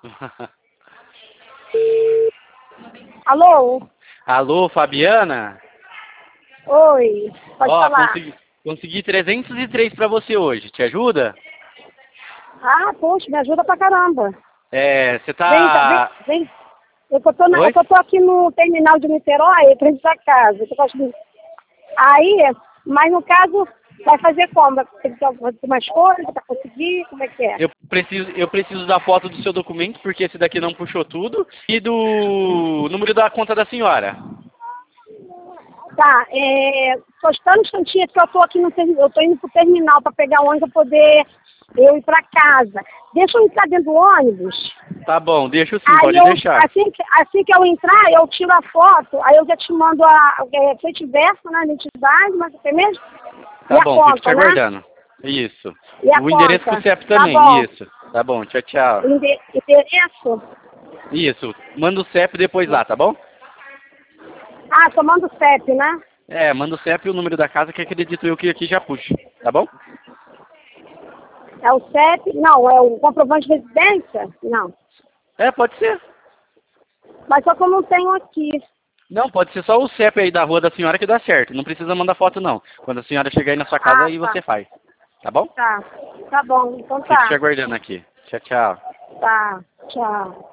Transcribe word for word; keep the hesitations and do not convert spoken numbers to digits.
Alô? Alô, Fabiana? Oi, pode Ó, falar. consegui, consegui trezentos e três pra você hoje. Te ajuda? Ah, poxa, me ajuda pra caramba. É, você Vem, tá- vem, tá... vem. Eu tô, tô na- eu Oi? tô, tô aqui no terminal de Niterói, frente da casa. Eu tô aqui- Aí, mas no caso, vai fazer como? Vai ter que fazer mais coisas pra conseguir? Como é que é? Eu preciso, eu preciso da foto do seu documento, porque esse daqui não puxou tudo. E do número da conta da senhora. Tá, é, só está um instantinho que eu tô aqui no terminal, eu tô indo pro terminal para pegar o ônibus para poder eu ir para casa. Deixa eu entrar dentro do ônibus. Tá bom, deixa sim, Aí pode eu, deixar. assim que, assim que eu entrar, eu tiro a foto, aí eu já te mando a é, frente e verso, né, identidade, mas é mesmo? E Tá a bom, fico te conta, né? aguardando. Isso. E a O endereço com o conta. C E P Tá também, bom. isso. Tá bom, tchau, tchau. Ende- Endereço? Isso, manda o C E P depois lá, tá bom? Ah, só manda o C E P, né? É, manda o C E P e o número da casa que acredito eu que aqui já puxe, tá bom? É o C E P? Não, é o comprovante de residência? Não. É, pode ser. Mas só que eu não tenho aqui. Não, pode ser só o C E P aí da rua da senhora que dá certo. Não precisa mandar foto não. Quando a senhora chegar aí na sua casa, Ah, aí tá. você faz. Tá bom? Tá. Tá bom, então Fico te tá. aguardando aqui. Tchau, tchau. Tá. Tchau.